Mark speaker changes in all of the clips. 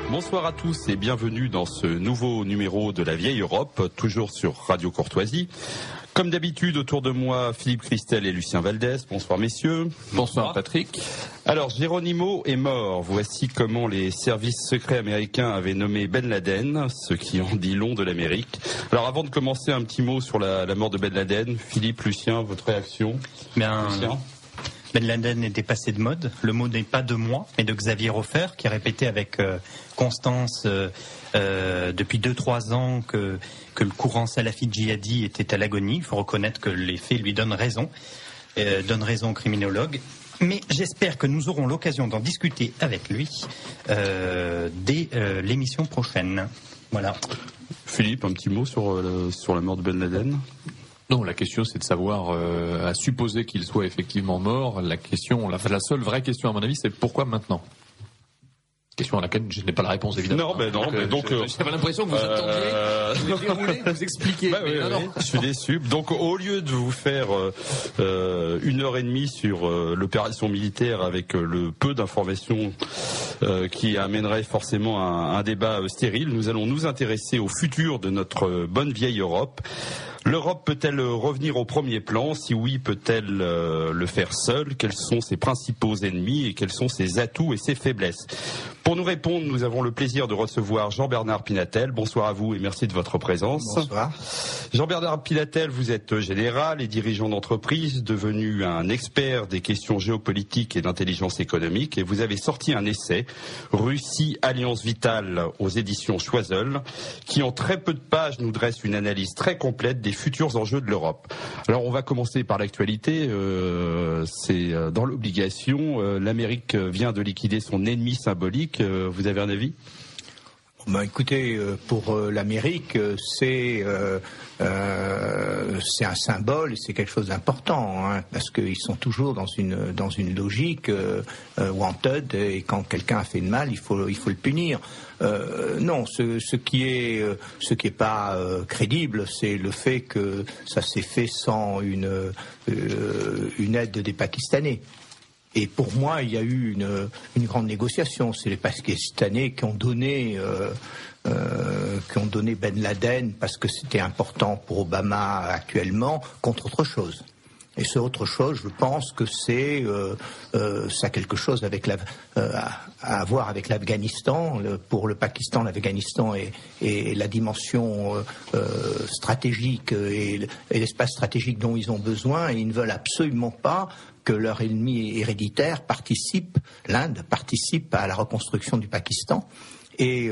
Speaker 1: Bonsoir à tous et bienvenue dans ce nouveau numéro de la Vieille Europe, toujours sur Radio Courtoisie. Comme d'habitude, autour de moi, Philippe Christel et Lucien Valdès. Bonsoir messieurs.
Speaker 2: Bonsoir Patrick.
Speaker 1: Alors, Geronimo est mort. Voici comment les services secrets américains avaient nommé Ben Laden, ce qui en dit long de l'Amérique. Alors, avant de commencer, un petit mot sur la mort de Ben Laden. Philippe, Lucien, votre réaction?
Speaker 3: Lucien. Ben Laden était passé de mode. Le mot n'est pas de moi, mais de Xavier Hofer, qui a répété avec constance depuis 2-3 ans que le courant salafite djihadi était à l'agonie. Il faut reconnaître que les faits lui donnent raison aux criminologues. Mais j'espère que nous aurons l'occasion d'en discuter avec lui dès l'émission prochaine. Voilà.
Speaker 1: Philippe, un petit mot sur la mort de Ben Laden?
Speaker 2: Non, la question c'est de savoir, à supposer qu'il soit effectivement mort, la seule vraie question à mon avis c'est pourquoi maintenant? Question à laquelle je n'ai pas la réponse évidemment.
Speaker 1: Donc
Speaker 2: j'avais l'impression que vous attendiez, vous déroulez, vous expliquez.
Speaker 1: Non. Je suis déçu. Donc au lieu de vous faire 1h30 sur l'opération militaire avec le peu d'informations qui amènerait forcément un débat stérile, nous allons nous intéresser au futur de notre bonne vieille Europe. L'Europe peut-elle revenir au premier plan? Si oui, peut-elle le faire seule? Quels sont ses principaux ennemis et quels sont ses atouts et ses faiblesses? Pour nous répondre, nous avons le plaisir de recevoir Jean-Bernard Pinatel. Bonsoir à vous et merci de votre présence.
Speaker 4: Bonsoir.
Speaker 1: Jean-Bernard Pinatel, vous êtes général et dirigeant d'entreprise, devenu un expert des questions géopolitiques et d'intelligence économique, et vous avez sorti un essai, Russie, Alliance Vitale, aux éditions Choiseul, qui en très peu de pages nous dresse une analyse très complète des futurs enjeux de l'Europe. Alors on va commencer par l'actualité, c'est dans l'obligation, l'Amérique vient de liquider son ennemi symbolique, vous avez un avis?
Speaker 4: Écoutez, pour l'Amérique, c'est un symbole, c'est quelque chose d'important, hein, parce qu'ils sont toujours dans une logique wanted, et quand quelqu'un a fait de mal, il faut le punir. Non, ce qui est pas crédible, c'est le fait que ça s'est fait sans une aide des Pakistanais. Et pour moi, il y a eu une grande négociation. C'est les Pakistanais qui ont donné Ben Laden parce que c'était important pour Obama actuellement, contre autre chose. Et ce autre chose, je pense que ça a quelque chose à voir avec l'Afghanistan. Pour le Pakistan, l'Afghanistan et la dimension stratégique et l'espace stratégique dont ils ont besoin, et ils ne veulent absolument pas que leur ennemi héréditaire l'Inde participe à la reconstruction du Pakistan. Et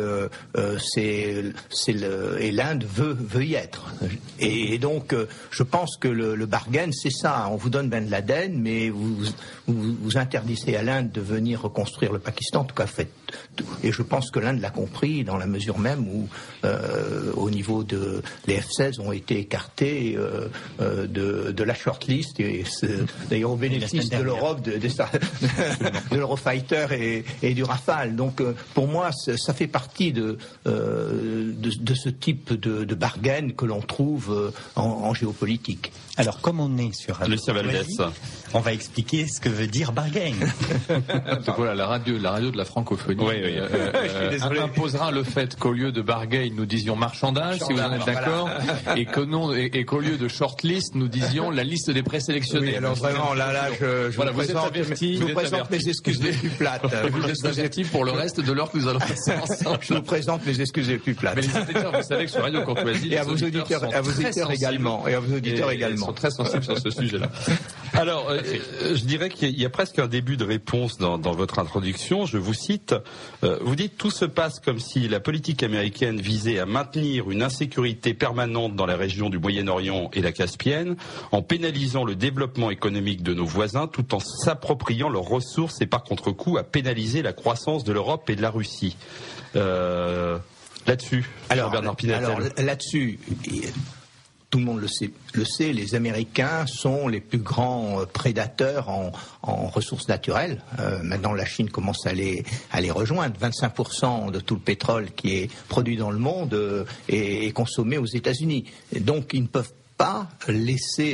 Speaker 4: l'Inde veut y être. Et donc, je pense que le bargain, c'est ça. On vous donne Ben Laden, mais vous interdisez à l'Inde de venir reconstruire le Pakistan. En tout cas, faites tout. Et je pense que l'Inde l'a compris dans la mesure même où, au niveau les F-16 ont été écartés de la shortlist. Et d'ailleurs, au bénéfice de l'Europe, de l'Eurofighter et du Rafale. Donc, pour moi, ça fait partie de ce type de bargain que l'on trouve en géopolitique.
Speaker 3: Alors, comme on est sur Radio Courtoisie, on va expliquer ce que veut dire bargain.
Speaker 2: Donc voilà, la radio de la francophonie imposera le fait qu'au lieu de bargain, nous disions marchandage, si vous en êtes d'accord, voilà. et qu'au lieu de shortlist, nous disions la liste des présélectionnés.
Speaker 4: Oui, alors vraiment, là, je vous présente mes excuses les plus plates.
Speaker 2: Vous êtes avertis pour le reste de l'heure que nous allons passer ensemble.
Speaker 4: Je vous présente mes excuses les plus plates.
Speaker 2: Mais les auditeurs, vous savez que sur Radio Courtoisie,
Speaker 4: et à vos auditeurs également.
Speaker 2: Ils sont très sensibles sur ce sujet-là.
Speaker 1: Alors, je dirais qu'il y a presque un début de réponse dans votre introduction. Je vous cite, vous dites « Tout se passe comme si la politique américaine visait à maintenir une insécurité permanente dans la région du Moyen-Orient et la Caspienne, en pénalisant le développement économique de nos voisins, tout en s'appropriant leurs ressources et par contre-coup à pénaliser la croissance de l'Europe et de la Russie. » Là-dessus, Bernard Pinatel.
Speaker 4: Alors là-dessus, tout le monde le sait, les Américains sont les plus grands prédateurs en ressources naturelles. Maintenant, la Chine commence à les rejoindre. 25% de tout le pétrole qui est produit dans le monde est consommé aux États-Unis. Et donc, ils ne peuvent pas laisser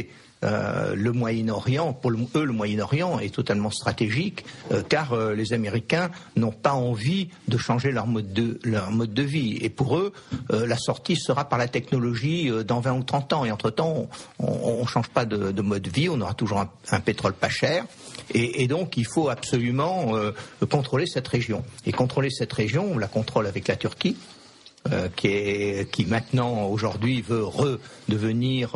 Speaker 4: le Moyen-Orient, pour eux, le Moyen-Orient est totalement stratégique, car les Américains n'ont pas envie de changer leur mode de vie. Et pour eux, la sortie sera par la technologie dans 20 ou 30 ans. Et entre-temps, on ne change pas de mode de vie, on aura toujours un pétrole pas cher. Et donc, il faut absolument contrôler cette région. Et contrôler cette région, on la contrôle avec la Turquie. Qui maintenant aujourd'hui veut redevenir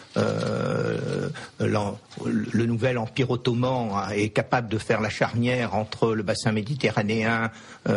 Speaker 4: le nouvel empire ottoman, est capable de faire la charnière entre le bassin méditerranéen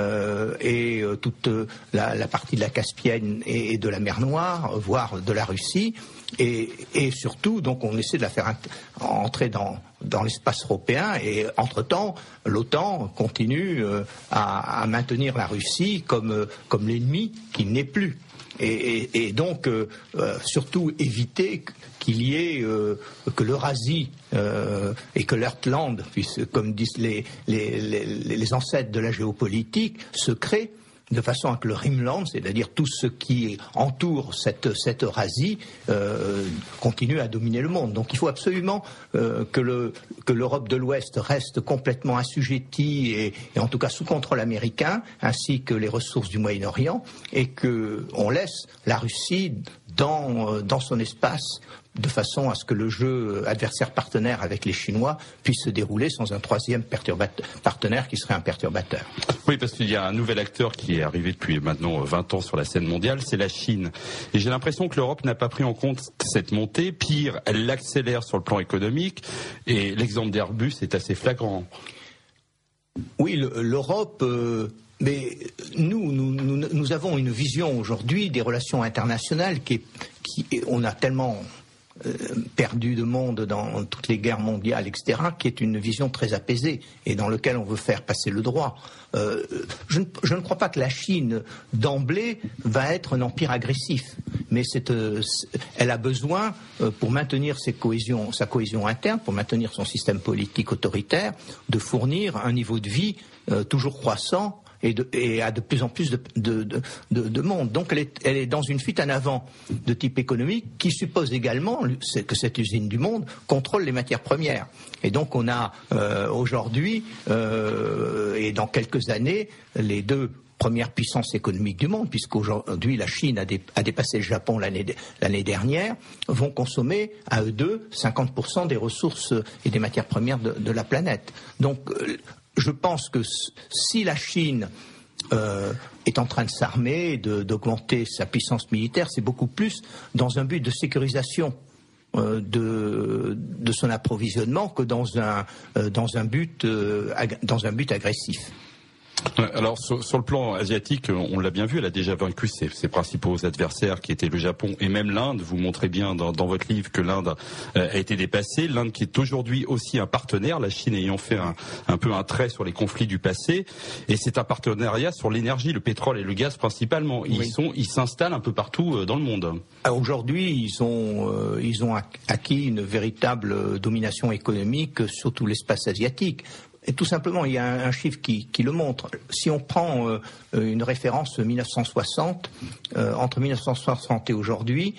Speaker 4: et toute la partie de la Caspienne et de la mer Noire, voire de la Russie. Et surtout, donc, on essaie de la faire entrer dans l'espace européen, et entre-temps, l'OTAN continue à maintenir la Russie comme l'ennemi qui n'est plus. Et donc, surtout éviter qu'il y ait que l'Eurasie et que l'Heartland, comme disent les ancêtres de la géopolitique, se créent de façon à que le Rimland, c'est-à-dire tout ce qui entoure cette Eurasie, continue à dominer le monde. Donc il faut absolument que l'Europe de l'Ouest reste complètement assujettie et en tout cas sous contrôle américain, ainsi que les ressources du Moyen-Orient, et qu'on laisse la Russie dans son espace, de façon à ce que le jeu adversaire-partenaire avec les Chinois puisse se dérouler sans un troisième partenaire qui serait un perturbateur.
Speaker 1: Oui, parce qu'il y a un nouvel acteur qui est arrivé depuis maintenant 20 ans sur la scène mondiale, c'est la Chine. Et j'ai l'impression que l'Europe n'a pas pris en compte cette montée. Pire, elle l'accélère sur le plan économique. Et l'exemple d'Airbus est assez flagrant.
Speaker 4: Oui, l'Europe... mais nous avons une vision aujourd'hui des relations internationales on a tellement perdu de monde dans toutes les guerres mondiales, etc., qui est une vision très apaisée et dans laquelle on veut faire passer le droit. Je ne crois pas que la Chine, d'emblée, va être un empire agressif, mais elle a besoin, pour maintenir sa cohésion interne, pour maintenir son système politique autoritaire, de fournir un niveau de vie toujours croissant et à de plus en plus de monde. Donc elle est dans une fuite en avant de type économique qui suppose également que cette usine du monde contrôle les matières premières. Et donc on a aujourd'hui et dans quelques années les deux premières puissances économiques du monde, puisqu'aujourd'hui la Chine a dépassé le Japon l'année dernière, vont consommer à eux deux 50% des ressources et des matières premières de la planète. Donc je pense que si la Chine est en train de s'armer, d'augmenter sa puissance militaire, c'est beaucoup plus dans un but de sécurisation de son approvisionnement que dans un but agressif.
Speaker 1: Alors sur le plan asiatique, on l'a bien vu, elle a déjà vaincu ses principaux adversaires qui étaient le Japon et même l'Inde. Vous montrez bien dans votre livre que l'Inde a été dépassée. L'Inde qui est aujourd'hui aussi un partenaire, la Chine ayant fait un peu un trait sur les conflits du passé. Et c'est un partenariat sur l'énergie, le pétrole et le gaz principalement. Ils s'installent un peu partout dans le monde.
Speaker 4: Aujourd'hui, ils ont acquis une véritable domination économique sur tout l'espace asiatique. Et tout simplement, il y a un chiffre qui le montre. Si on prend une référence 1960, entre 1960 et aujourd'hui,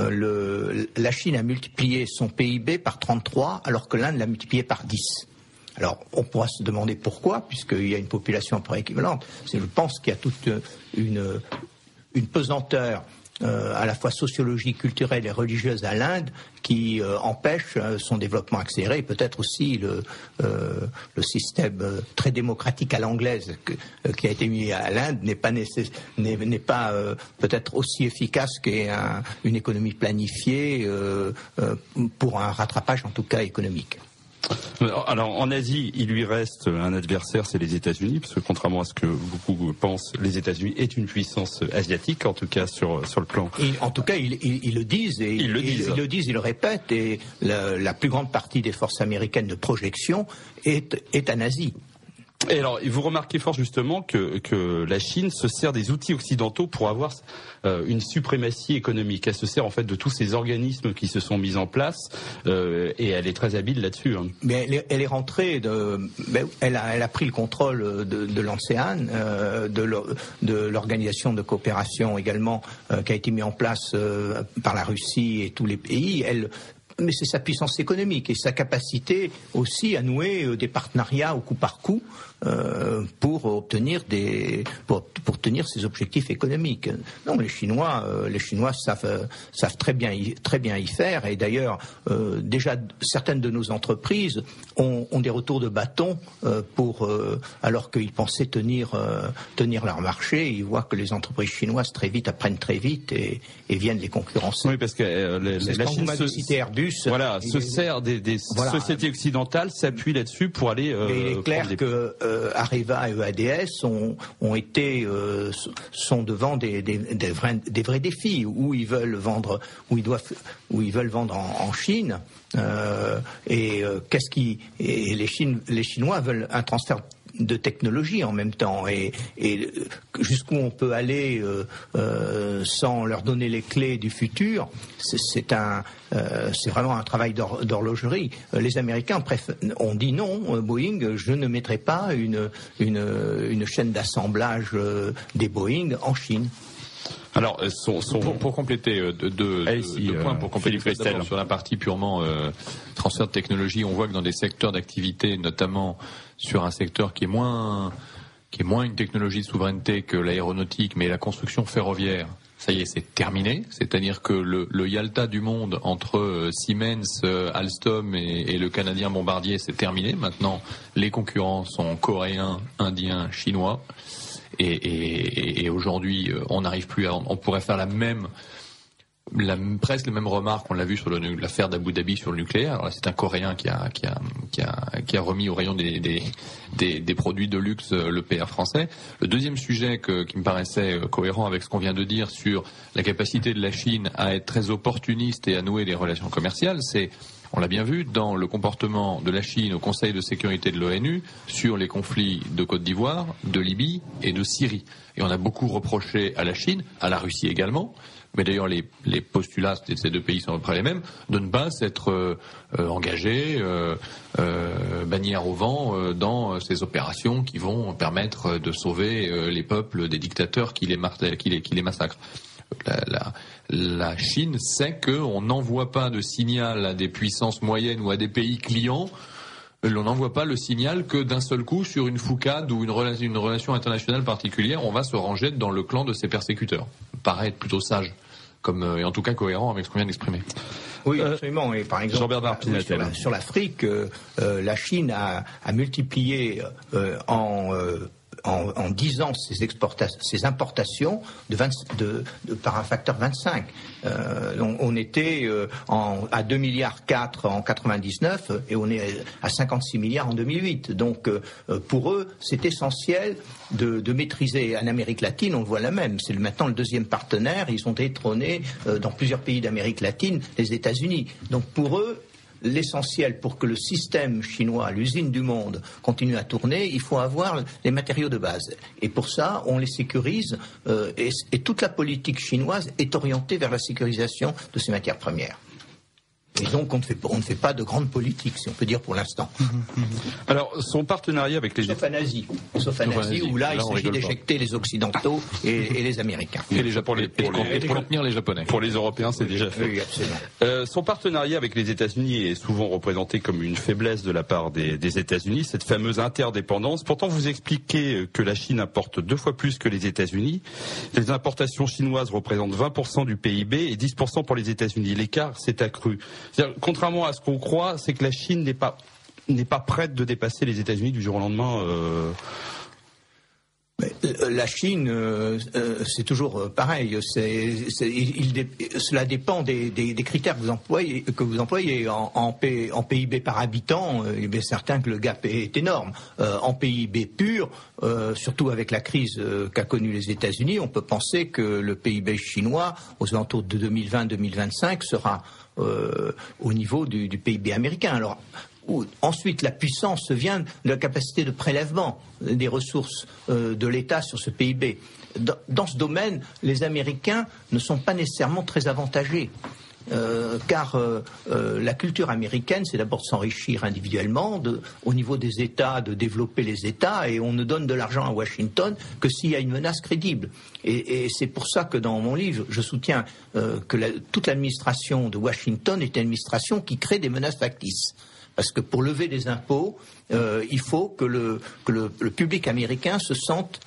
Speaker 4: la Chine a multiplié son PIB par 33, alors que l'Inde l'a multiplié par 10. Alors, on pourra se demander pourquoi, puisqu'il y a une population à peu près équivalente. Je pense qu'il y a toute une pesanteur à la fois sociologique, culturelle et religieuse à l'Inde qui empêche son développement accéléré, et peut-être aussi le système très démocratique à l'anglaise qui a été mis à l'Inde n'est pas peut-être aussi efficace qu'une économie planifiée pour un rattrapage en tout cas économique.
Speaker 1: Alors en Asie, il lui reste un adversaire, c'est les États-Unis, parce que contrairement à ce que beaucoup pensent, les États-Unis est une puissance asiatique, en tout cas sur le plan.
Speaker 4: En tout cas, ils le disent et ils le répètent. Et la plus grande partie des forces américaines de projection est en Asie.
Speaker 1: Et alors, vous remarquez fort justement que la Chine se sert des outils occidentaux pour avoir une suprématie économique. Elle se sert en fait de tous ces organismes qui se sont mis en place et elle est très habile là-dessus. Hein.
Speaker 4: Mais elle est rentrée, elle a pris le contrôle de l'ANSEAN, de l'organisation de coopération également qui a été mise en place par la Russie et tous les pays. mais c'est sa puissance économique et sa capacité aussi à nouer des partenariats au coup par coup pour tenir ses objectifs économiques. Non, les Chinois savent très bien y faire, et d'ailleurs déjà certaines de nos entreprises ont des retours de bâton alors qu'ils pensaient tenir leur marché. Ils voient que les entreprises chinoises apprennent très vite et viennent les concurrencer.
Speaker 1: Oui, parce que la Chine
Speaker 4: Airbus,
Speaker 1: se sert des sociétés occidentales, s'appuie là-dessus pour aller.
Speaker 4: Et il est clair que Areva et EADS sont devant des vrais défis où ils veulent vendre en Chine. Les Chinois veulent un transfert de technologie en même temps, et jusqu'où on peut aller sans leur donner les clés du futur, c'est vraiment un travail d'horlogerie. Les Américains ont dit non, Boeing, je ne mettrai pas une chaîne d'assemblage des Boeing en Chine.
Speaker 2: Alors, pour compléter deux points, pour compléter d'abord sur la partie purement transfert de technologie, on voit que dans des secteurs d'activité, notamment sur un secteur qui est moins une technologie de souveraineté que l'aéronautique, mais la construction ferroviaire, ça y est, c'est terminé. C'est-à-dire que le Yalta du monde entre Siemens, Alstom et le Canadien Bombardier, c'est terminé. Maintenant, les concurrents sont coréens, indiens, chinois. Et aujourd'hui, on n'arrive plus on pourrait faire presque les mêmes remarques, on l'a vu sur l'affaire d'Abu Dhabi sur le nucléaire. Alors là, c'est un Coréen qui a remis au rayon des produits de luxe le PR français. Le deuxième sujet qui me paraissait cohérent avec ce qu'on vient de dire sur la capacité de la Chine à être très opportuniste et à nouer des relations commerciales, on l'a bien vu dans le comportement de la Chine au Conseil de sécurité de l'ONU sur les conflits de Côte d'Ivoire, de Libye et de Syrie. Et on a beaucoup reproché à la Chine, à la Russie également, mais d'ailleurs les postulats de ces deux pays sont à peu près les mêmes, de ne pas s'être engagés, bannière au vent, dans ces opérations qui vont permettre de sauver les peuples des dictateurs qui les massacrent. La Chine sait qu'on n'envoie pas de signal à des puissances moyennes ou à des pays clients. On n'envoie pas le signal que d'un seul coup, sur une foucade ou une relation internationale particulière, on va se ranger dans le clan de ses persécuteurs. Paraît être plutôt sage, et en tout cas cohérent avec ce qu'on vient d'exprimer.
Speaker 4: Oui, absolument. Et par exemple, sur l'Afrique, la Chine a multiplié en 10 ans ses importations par un facteur 25. On était à 2,4 milliards en 99 et on est à 56 milliards en 2008. Donc pour eux, c'est essentiel de maîtriser. En Amérique latine, on le voit la même. C'est maintenant le deuxième partenaire. Ils ont détrôné dans plusieurs pays d'Amérique latine les États-Unis. Donc pour eux, l'essentiel pour que le système chinois, l'usine du monde, continue à tourner, il faut avoir les matériaux de base. Et pour ça, on les sécurise et toute la politique chinoise est orientée vers la sécurisation de ces matières premières. Et donc on ne fait pas de grande politique, si on peut dire pour l'instant.
Speaker 1: Alors son partenariat avec les
Speaker 4: Sauf en Asie, où là il s'agit d'éjecter les Occidentaux et les Américains.
Speaker 1: Et les Japonais,
Speaker 2: pour contenir les Japonais.
Speaker 1: Pour les Européens, c'est déjà fait.
Speaker 4: Oui, absolument.
Speaker 1: Son partenariat avec les États-Unis est souvent représenté comme une faiblesse de la part des États-Unis, cette fameuse interdépendance. Pourtant, vous expliquez que la Chine importe 2 fois plus que les États-Unis. Les importations chinoises représentent 20% du PIB et 10% pour les États-Unis. L'écart s'est accru. Contrairement à ce qu'on croit, c'est que la Chine n'est pas prête de dépasser les États-Unis du jour au lendemain.
Speaker 4: La Chine, c'est toujours pareil. Cela dépend des critères que vous employez. En PIB par habitant, il est bien certain que le gap est énorme. En PIB pur, surtout avec la crise qu'a connue les États-Unis, on peut penser que le PIB chinois, aux alentours de 2020-2025, sera au niveau du PIB américain. Alors, ensuite, la puissance vient de la capacité de prélèvement des ressources de l'État sur ce PIB. Dans ce domaine, les Américains ne sont pas nécessairement très avantagés. car la culture américaine, c'est d'abord de s'enrichir individuellement, au niveau des États, de développer les États, et on ne donne de l'argent à Washington que s'il y a une menace crédible. Et c'est pour ça que dans mon livre, je soutiens que toute l'administration de Washington est une administration qui crée des menaces factices. Parce que pour lever des impôts, il faut que le public américain se sente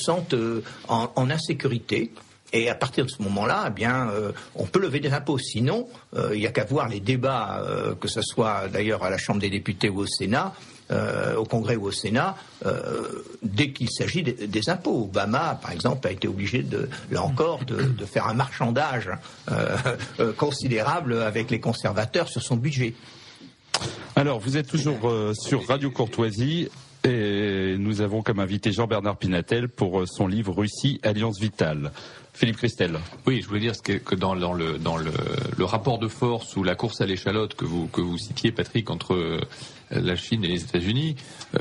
Speaker 4: en insécurité. Et à partir de ce moment-là, eh bien, on peut lever des impôts. Sinon, il n'y a qu'à voir les débats, que ce soit d'ailleurs à la Chambre des députés ou au Sénat, au Congrès ou au Sénat, dès qu'il s'agit des impôts. Obama, par exemple, a été obligé là encore, de faire un marchandage considérable avec les conservateurs sur son budget.
Speaker 1: Alors, vous êtes toujours sur Radio Courtoisie et nous avons comme invité Jean-Bernard Pinatel pour son livre Russie, Alliance vitale. Philippe Christel.
Speaker 2: Oui, je voulais dire que dans le rapport de force ou la course à l'échalote que vous citiez, Patrick, entre la Chine et les États-Unis,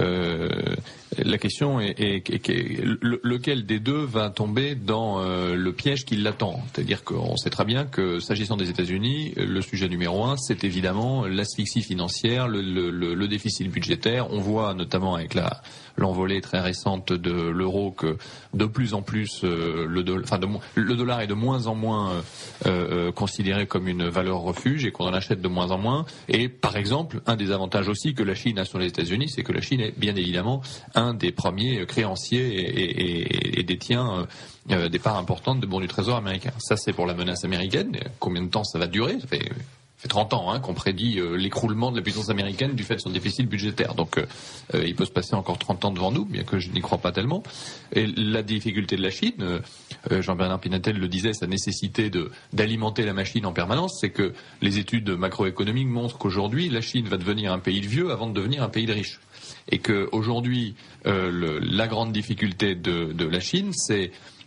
Speaker 2: la question est lequel des deux va tomber dans le piège qui l'attend. C'est-à-dire qu'on sait très bien que, s'agissant des États-Unis, le sujet numéro 1, c'est évidemment l'asphyxie financière, le déficit budgétaire. On voit notamment avec l'envolée très récente de l'euro que de plus en plus le dollar est de moins en moins considéré comme une valeur refuge et qu'on en achète de moins en moins. Et par exemple, un des avantages aussi que la Chine a sur les États-Unis, c'est que la Chine est bien évidemment un des premiers créanciers et détient des parts importantes de bons du Trésor américain. Ça, c'est pour la menace américaine. Combien de temps ça va durer ? Ça fait 30 ans qu'on prédit l'écroulement de la puissance américaine du fait de son déficit budgétaire. Donc il peut se passer encore 30 ans devant nous, bien que je n'y crois pas tellement. Et la difficulté de la Chine, Jean-Bernard Pinatel le disait, sa nécessité d'alimenter la machine en permanence, c'est que les études macroéconomiques montrent qu'aujourd'hui, la Chine va devenir un pays de vieux avant de devenir un pays de riches. Et qu'aujourd'hui, la grande difficulté de la Chine, c'est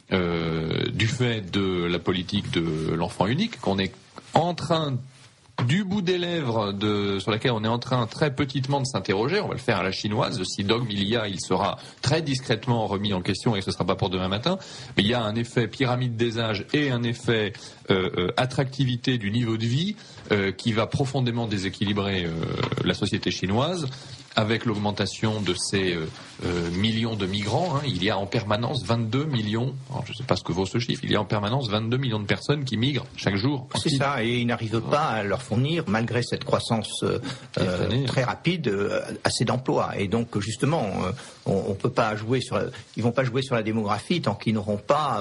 Speaker 2: du fait de la politique de l'enfant unique, qu'on est en train du bout des lèvres sur laquelle on est en train très petitement de s'interroger. On va le faire à la chinoise. Si dogme il sera très discrètement remis en question et ce ne sera pas pour demain matin. Mais il y a un effet pyramide des âges et un effet attractivité du niveau de vie qui va profondément déséquilibrer la société chinoise. Avec l'augmentation de ces millions de migrants, il y a en permanence 22 millions, alors je ne sais pas ce que vaut ce chiffre, il y a en permanence 22 millions de personnes qui migrent chaque jour.
Speaker 4: C'est ça, et ils n'arrivent pas à leur fournir, malgré cette croissance très rapide, assez d'emplois. Et donc justement, on peut pas ils vont pas jouer sur la démographie tant qu'ils n'auront pas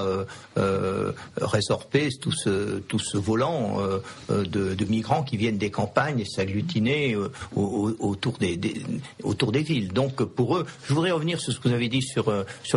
Speaker 4: résorbé tout ce volant de migrants qui viennent des campagnes et s'agglutiner autour des villes. Donc pour eux, je voudrais revenir sur ce que vous avez dit sur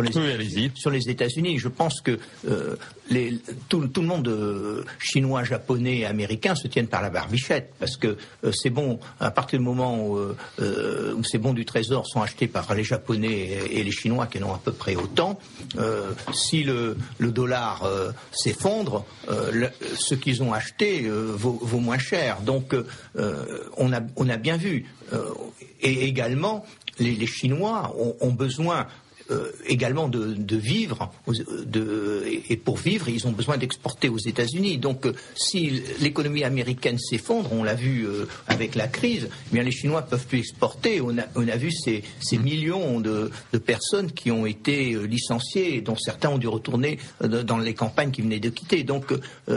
Speaker 4: les États-Unis. Je pense que tout le monde chinois, japonais, américain se tiennent par la barbichette parce que c'est bon à partir du moment où ces bons du Trésor sont achetés par les Japonais et les Chinois qui en ont à peu près autant. Si le dollar s'effondre, ce qu'ils ont acheté vaut moins cher. Donc on a bien vu. Et également, les Chinois ont besoin également de vivre, et pour vivre, ils ont besoin d'exporter aux États-Unis. Donc, si l'économie américaine s'effondre, on l'a vu avec la crise, eh bien les Chinois peuvent plus exporter. On a vu ces millions de personnes qui ont été licenciées, dont certains ont dû retourner dans les campagnes qu'ils venaient de quitter. Donc,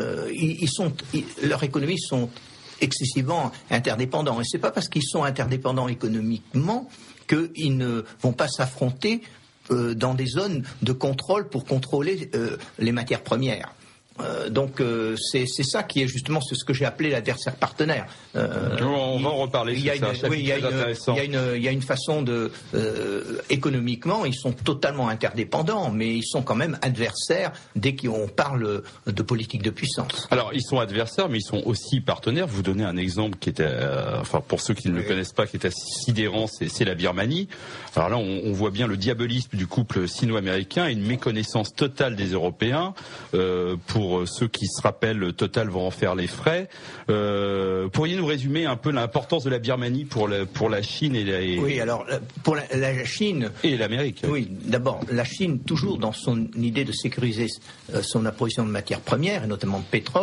Speaker 4: leurs économies sont excessivement interdépendants. Et c'est pas parce qu'ils sont interdépendants économiquement qu'ils ne vont pas s'affronter dans des zones de contrôle pour contrôler les matières premières. Donc c'est ça qui est justement ce que j'ai appelé l'adversaire partenaire.
Speaker 1: On va en reparler. Il y
Speaker 4: a une façon économiquement, ils sont totalement interdépendants, mais ils sont quand même adversaires dès qu'on parle de politique de puissance.
Speaker 1: Alors ils sont adversaires, mais ils sont aussi partenaires. Vous donnez un exemple qui était, pour ceux qui ne le connaissent pas, qui est assez sidérant, c'est la Birmanie. Alors là, on voit bien le diabolisme du couple sino-américain et une méconnaissance totale des Européens. Pour ceux qui se rappellent, Total vont en faire les frais. Pourriez-vous nous résumer un peu l'importance de la Birmanie pour la Chine
Speaker 4: Oui, alors pour la Chine
Speaker 1: et l'Amérique.
Speaker 4: Oui, d'abord la Chine, toujours dans son idée de sécuriser son approvisionnement de matières premières et notamment de pétrole,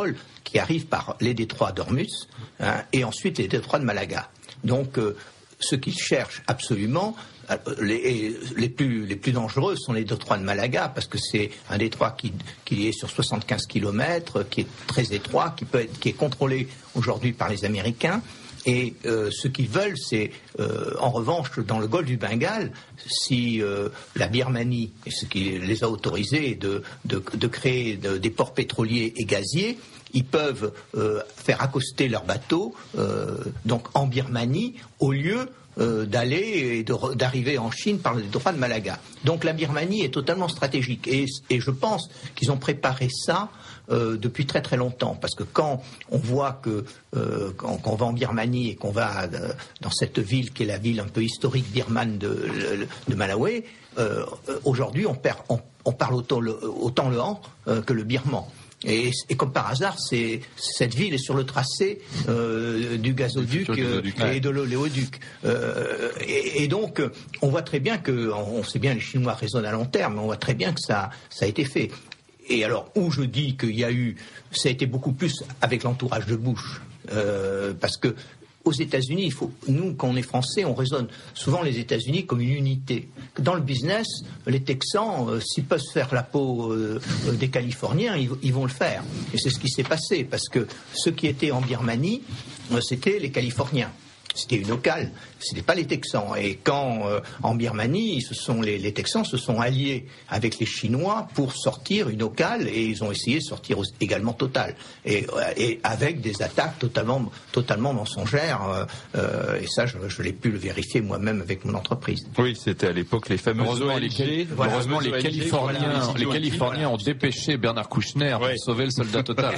Speaker 4: qui arrive par les détroits d'Ormuz et ensuite les détroits de Malaga. Donc, ce qu'ils cherchent absolument, les plus dangereux sont les détroits de Malaga, parce que c'est un détroit qui est sur 75 km, qui est très étroit, qui est contrôlé aujourd'hui par les Américains. Et ce qu'ils veulent, c'est, en revanche, dans le golfe du Bengale, si la Birmanie, et ce qui les a autorisés de créer des ports pétroliers et gaziers, ils peuvent faire accoster leurs bateaux donc en Birmanie, au lieu d'aller et d'arriver en Chine par le détroit de Malaga. Donc la Birmanie est totalement stratégique. Et je pense qu'ils ont préparé ça depuis très très longtemps, parce que quand on voit que quand on va en Birmanie et qu'on va dans cette ville qui est la ville un peu historique birmane de Malawi, aujourd'hui on parle autant le han que le birman. Et comme par hasard, cette ville est sur le tracé du gazoduc et de l'oléoduc. Et donc, on voit très bien on sait bien les Chinois raisonnent à long terme, mais on voit très bien que ça a été fait. Et alors, où je dis ça a été beaucoup plus avec l'entourage de Bush, parce que aux États-Unis, nous, quand on est français, on raisonne souvent les États-Unis comme une unité. Dans le business, les Texans, s'ils peuvent se faire la peau des Californiens, ils vont le faire. Et c'est ce qui s'est passé, parce que ceux qui étaient en Birmanie, c'était les Californiens. C'était une locale, ce n'était pas les Texans. Et quand, en Birmanie, les Texans se sont alliés avec les Chinois pour sortir une locale, et ils ont essayé de sortir également Total. Et avec des attaques totalement mensongères. Et ça, je l'ai pu le vérifier moi-même avec mon entreprise.
Speaker 1: Oui, c'était à l'époque les fameux
Speaker 2: ONG. Heureusement, les Californiens ont dépêché Bernard Kouchner pour sauver le soldat Total.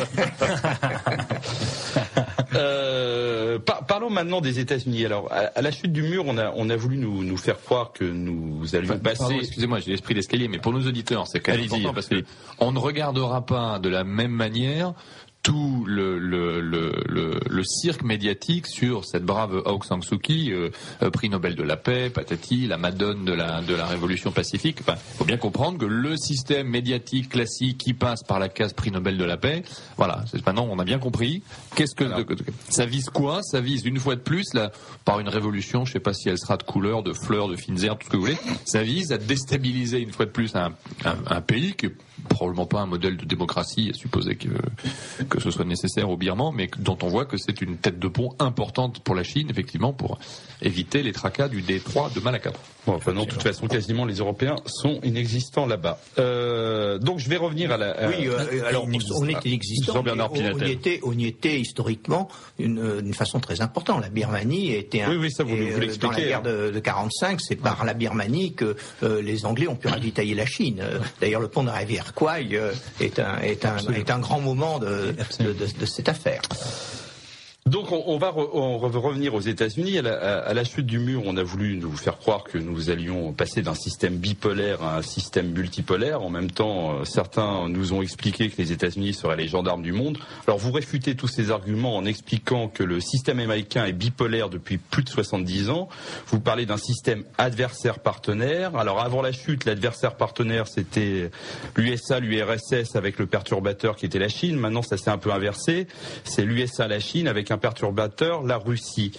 Speaker 1: Parlons maintenant des États-Unis. Alors, à la chute du mur, on a voulu nous faire croire que nous allions passer.
Speaker 2: Pardon, excusez-moi, j'ai l'esprit d'escalier, mais pour nos auditeurs, c'est quand même important parce que on ne regardera pas de la même manière tout le cirque médiatique sur cette brave Aung San Suu Kyi, prix Nobel de la paix, patati, la madone de la révolution pacifique. Enfin, faut bien comprendre que le système médiatique classique qui passe par la case prix Nobel de la paix, voilà, maintenant on a bien compris. Ça vise quoi? Ça vise une fois de plus par une révolution, je sais pas si elle sera de couleur, de fleurs, de fines herbes, tout ce que vous voulez. Ça vise à déstabiliser une fois de plus un pays qui est probablement pas un modèle de démocratie, à supposer que ce soit nécessaire au Birman, mais dont on voit que c'est une tête de pont importante pour la Chine, effectivement, pour éviter les tracas du détroit de Malacca.
Speaker 1: Bon, enfin non, de toute façon, quasiment les Européens sont inexistants là-bas. Donc je vais revenir à la...
Speaker 4: alors, on est inexistants, on y était historiquement d'une façon très importante. La Birmanie était
Speaker 1: ça vous l'expliquez.
Speaker 4: Dans la guerre de 45, c'est par la Birmanie que les Anglais ont pu ravitailler la Chine. D'ailleurs, le pont de la rivière Kwai est un grand moment de cette affaire.
Speaker 1: Donc on va revenir aux États-Unis. À la chute du mur, on a voulu nous faire croire que nous allions passer d'un système bipolaire à un système multipolaire. En même temps, certains nous ont expliqué que les États-Unis seraient les gendarmes du monde. Alors vous réfutez tous ces arguments en expliquant que le système américain est bipolaire depuis plus de 70 ans. Vous parlez d'un système adversaire-partenaire. Alors avant la chute, l'adversaire partenaire c'était l'USA, l'URSS avec le perturbateur qui était la Chine. Maintenant ça s'est un peu inversé. C'est l'USA, la Chine avec un perturbateur, la Russie.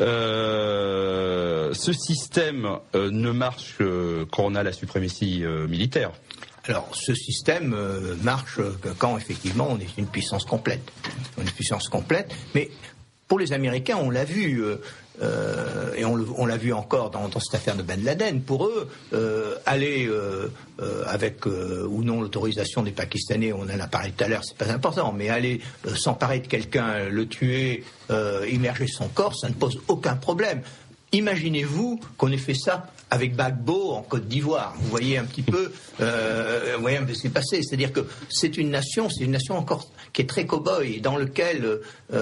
Speaker 1: Ce système ne marche quand on a la suprématie militaire.
Speaker 4: Alors, ce système marche quand, effectivement, on est une puissance complète. Mais pour les Américains, on l'a vu, et on l'a vu encore dans cette affaire de Ben Laden. Pour eux, aller avec ou non l'autorisation des Pakistanais, on en a parlé tout à l'heure, c'est pas important, mais aller s'emparer de quelqu'un, le tuer, immerger son corps, ça ne pose aucun problème. Imaginez-vous qu'on ait fait ça avec Gbagbo en Côte d'Ivoire. Vous voyez un petit peu, ce qui s'est passé. C'est-à-dire que c'est une nation encore qui est très cow-boy, dans lequel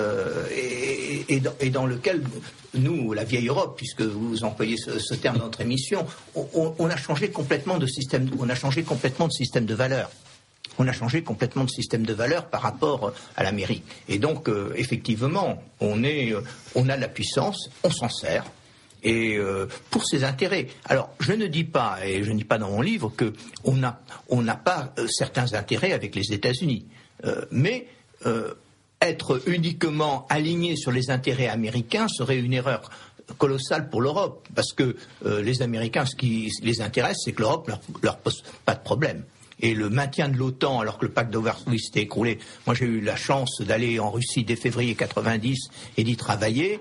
Speaker 4: dans lequel nous, la vieille Europe, puisque vous employez ce terme dans notre émission, on a changé complètement de système. On a changé complètement de système de valeurs. On a changé complètement de système de valeurs par rapport à l'Amérique. Et donc, effectivement, on a de la puissance, on s'en sert. Et pour ses intérêts. Alors, je ne dis pas, et je ne dis pas dans mon livre, qu'on n'a pas certains intérêts avec les États-Unis. Mais être uniquement aligné sur les intérêts américains serait une erreur colossale pour l'Europe, parce que les Américains, ce qui les intéresse, c'est que l'Europe leur pose pas de problème. Et le maintien de l'OTAN, alors que le pacte de Varsovie s'était écroulé. Moi, j'ai eu la chance d'aller en Russie dès février 90 et d'y travailler.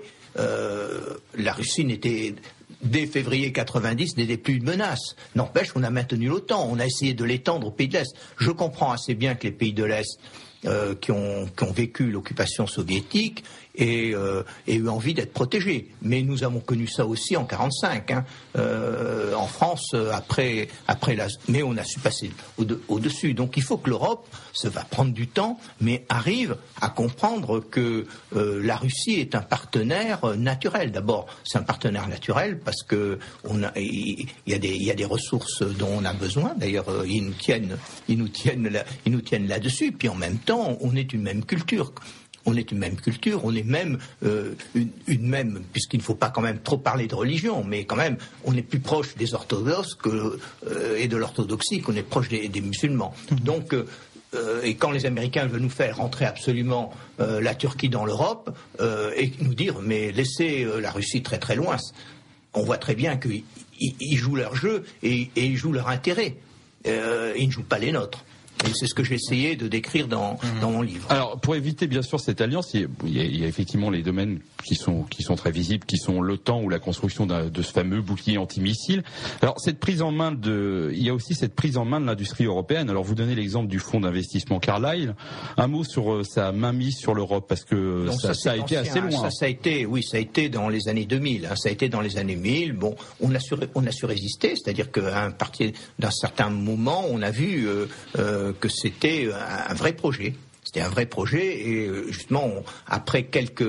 Speaker 4: La Russie dès février 90, n'était plus une menace. N'empêche, on a maintenu l'OTAN. On a essayé de l'étendre aux pays de l'Est. Je comprends assez bien que les pays de l'Est qui ont vécu l'occupation soviétique aient eu envie d'être protégés. Mais nous avons connu ça aussi en 1945, en France, mais on a su passer au-dessus. Donc il faut que l'Europe, ça va prendre du temps, mais arrive à comprendre que la Russie est un partenaire naturel. D'abord, c'est un partenaire naturel parce que il y a des ressources dont on a besoin. D'ailleurs, ils nous tiennent là-dessus. Puis en même temps, on est une même culture. On est même une même, puisqu'il ne faut pas quand même trop parler de religion, mais quand même, on est plus proche des orthodoxes et de l'orthodoxie qu'on est proche des musulmans. Donc, et quand les Américains veulent nous faire rentrer absolument la Turquie dans l'Europe et nous dire, mais laissez la Russie très très loin, on voit très bien qu'ils jouent leur jeu et ils jouent leur intérêt. Ils ne jouent pas les nôtres. Et c'est ce que j'ai essayé de décrire dans mon livre.
Speaker 1: Alors, pour éviter bien sûr cette alliance, il y a effectivement les domaines qui sont très visibles, qui sont l'OTAN ou la construction de ce fameux bouclier antimissile. Alors, il y a aussi cette prise en main de l'industrie européenne. Alors, vous donnez l'exemple du fonds d'investissement Carlyle. Un mot sur sa mainmise sur l'Europe, parce que ça a été assez loin.
Speaker 4: Ça a été dans les années 2000. Ça a été dans les années 2000. Bon, on a su résister, c'est-à-dire qu'à partir d'un certain moment, on a vu que c'était un vrai projet. C'était un vrai projet et justement après quelques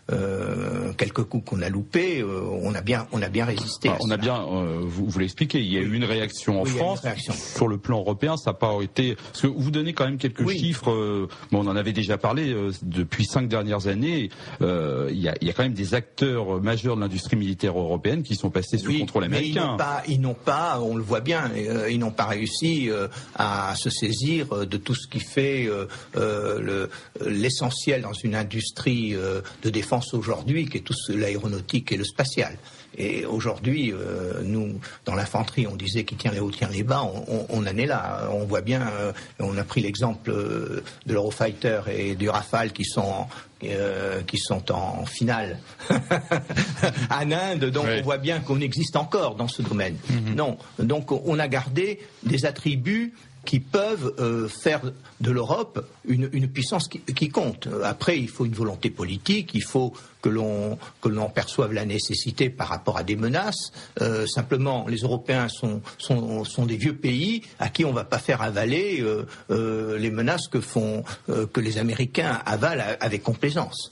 Speaker 4: coups qu'on a loupés, on a bien résisté.
Speaker 1: Vous l'expliquez. Il y a eu une réaction en France. Sur le plan européen, ça n'a pas été. Parce que vous donnez quand même quelques chiffres. On en avait déjà parlé depuis 5 dernières années. Il y a quand même des acteurs majeurs de l'industrie militaire européenne qui sont passés sous contrôle américain.
Speaker 4: Mais ils n'ont pas, on le voit bien, ils n'ont pas réussi à se saisir de tout ce qui fait l'essentiel dans une industrie de défense aujourd'hui, qui est tout l'aéronautique et le spatial. Et aujourd'hui, nous, dans l'infanterie, on disait qui tient les hauts tient les bas. On en est là. On voit bien. On a pris l'exemple de l'Eurofighter et du Rafale qui sont en finale en Inde. Donc on voit bien qu'on existe encore dans ce domaine. Non. Donc on a gardé des attributs qui peuvent faire de l'Europe une puissance qui compte. Après, il faut une volonté politique, il faut que l'on perçoive la nécessité par rapport à des menaces. Simplement, les Européens sont des vieux pays à qui on ne va pas faire avaler les menaces que les Américains avalent avec complaisance.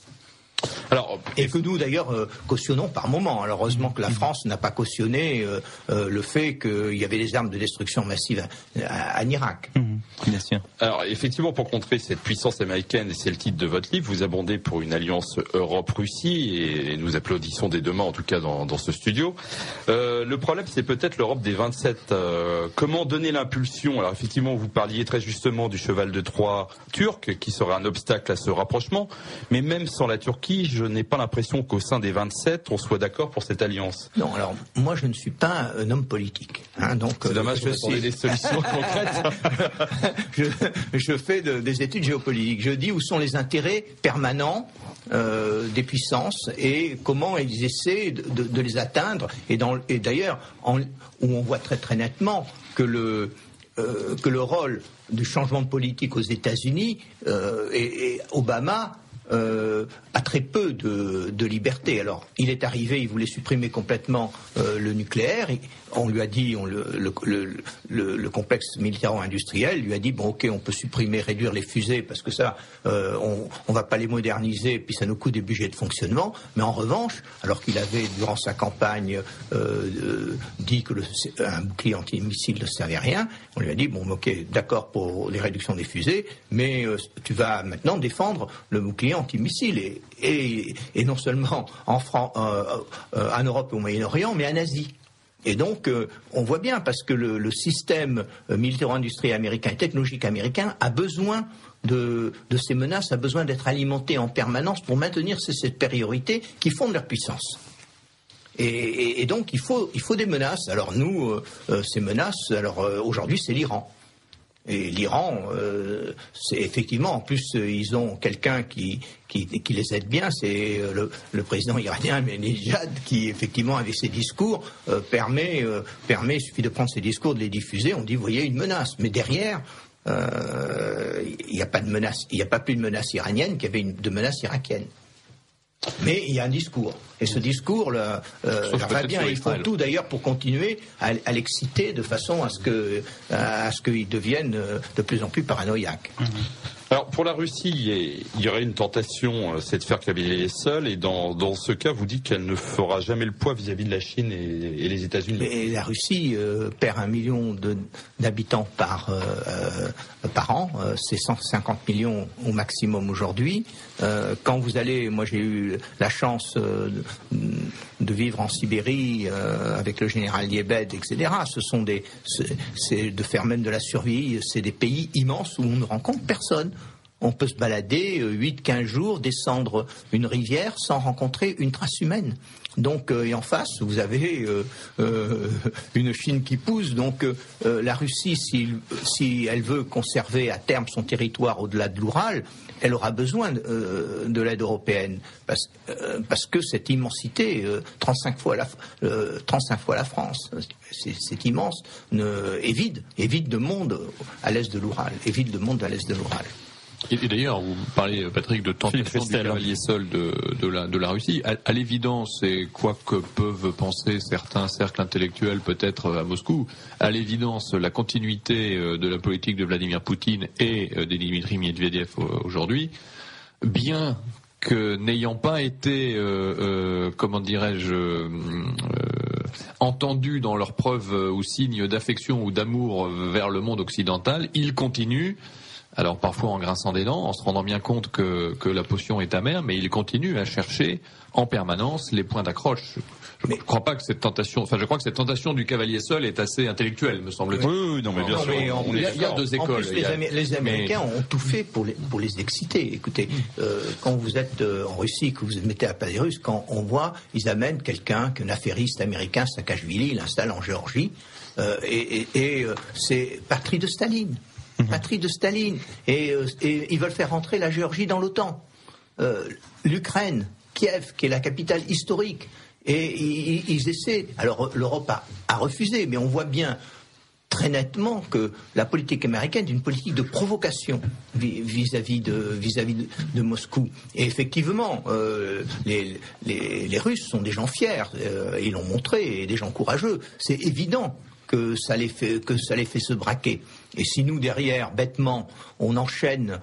Speaker 4: Et que nous, d'ailleurs, cautionnons par moment. Alors, heureusement que la France n'a pas cautionné le fait qu'il y avait des armes de destruction massive en Irak.
Speaker 3: Bien sûr.
Speaker 1: Alors, effectivement, pour contrer cette puissance américaine, et c'est le titre de votre livre, vous abondez pour une alliance Europe-Russie, et nous applaudissons des deux mains, en tout cas, dans ce studio. Le problème, c'est peut-être l'Europe des 27. Comment donner l'impulsion? Alors, effectivement, vous parliez très justement du cheval de Troie turc, qui serait un obstacle à ce rapprochement, mais même sans la Turquie, je n'ai pas l'impression qu'au sein des 27, on soit d'accord pour cette alliance.
Speaker 4: Non, alors, moi, je ne suis pas un homme politique. Donc,
Speaker 1: c'est dommage que vous ayez des solutions concrètes.
Speaker 4: Je fais des études géopolitiques. Je dis où sont les intérêts permanents des puissances et comment ils essaient de les atteindre. Et d'ailleurs, où on voit très très nettement que le rôle du changement de politique aux États-Unis et Obama a très peu de liberté. Alors, il est arrivé, il voulait supprimer complètement le nucléaire. On lui a dit, le complexe militaro-industriel lui a dit, bon, ok, on peut supprimer, réduire les fusées, parce que ça, on va pas les moderniser, puis ça nous coûte des budgets de fonctionnement. Mais en revanche, alors qu'il avait, durant sa campagne, dit que un bouclier antimissile ne servait à rien, on lui a dit, bon, ok, d'accord pour les réductions des fusées, mais tu vas maintenant défendre le bouclier antimissile. Et non seulement en Europe et au Moyen-Orient, mais en Asie. Et donc, on voit bien, parce que le système militaro-industriel américain et technologique américain a besoin de ces menaces, a besoin d'être alimenté en permanence pour maintenir ces supériorités qui font de leur puissance. Et donc, il faut des menaces. Alors nous, ces menaces, aujourd'hui, c'est l'Iran. Et l'Iran, c'est effectivement, en plus, ils ont quelqu'un qui les aide bien, c'est le président iranien Ahmadinejad, qui effectivement, avec ses discours, permet, il suffit de prendre ses discours, de les diffuser, on dit, vous voyez, une menace. Mais derrière, il n'y a pas de menace, il n'y a pas plus de menace iranienne qu'il y avait de menace irakienne. Mais il y a un discours. Et ce discours, va bien. Il faut tout d'ailleurs pour continuer à l'exciter de façon à ce qu'il devienne de plus en plus paranoïaque.
Speaker 1: Alors pour la Russie, il y aurait une tentation, c'est de faire cavalier seul. Et dans ce cas, vous dites qu'elle ne fera jamais le poids vis-à-vis de la Chine et les États-Unis.
Speaker 4: Mais la Russie perd 1 million d'habitants par an. C'est 150 millions au maximum aujourd'hui. Quand vous allez, moi j'ai eu la chance de vivre en Sibérie avec le général Liebed, etc. C'est de faire même de la survie. C'est des pays immenses où on ne rencontre personne. On peut se balader 8-15 jours, descendre une rivière sans rencontrer une trace humaine. Donc, et en face, vous avez une Chine qui pousse. Donc, la Russie, si elle veut conserver à terme son territoire au-delà de l'Oural, elle aura besoin de l'aide européenne. Parce que cette immensité, 35 fois la France, c'est immense, est vide de monde à l'est de l'Oural.
Speaker 2: Et d'ailleurs, vous parlez, Patrick, de tentation du cavalier seul de la Russie. À l'évidence, et quoi que peuvent penser certains cercles intellectuels peut-être à Moscou, à l'évidence, la continuité de la politique de Vladimir Poutine et de Dmitri Medvedev aujourd'hui, bien que n'ayant pas été, entendus dans leurs preuves ou signes d'affection ou d'amour vers le monde occidental, ils continuent. Alors parfois en grinçant des dents, en se rendant bien compte que la potion est amère, mais il continue à chercher en permanence les points d'accroche. Je crois que cette tentation du cavalier seul est assez intellectuelle, me semble-t-il.
Speaker 1: Oui, non, mais bien sûr.
Speaker 2: Il y a deux écoles.
Speaker 4: En plus, les Américains ont tout fait pour les exciter. Écoutez, quand vous êtes en Russie, que vous vous mettez à parler russe, quand on voit, ils amènent quelqu'un, qu'un affairiste américain, Saakashvili, il l'installe en Géorgie, et c'est patrie de Staline. Et ils veulent faire rentrer la Géorgie dans l'OTAN. L'Ukraine, Kiev, qui est la capitale historique, et ils essaient. Alors l'Europe a refusé, mais on voit bien très nettement que la politique américaine est une politique de provocation vis-à-vis de Moscou. Et effectivement, les Russes sont des gens fiers, ils l'ont montré, et des gens courageux. C'est évident que ça les fait se braquer. Et si nous, derrière, bêtement, on enchaîne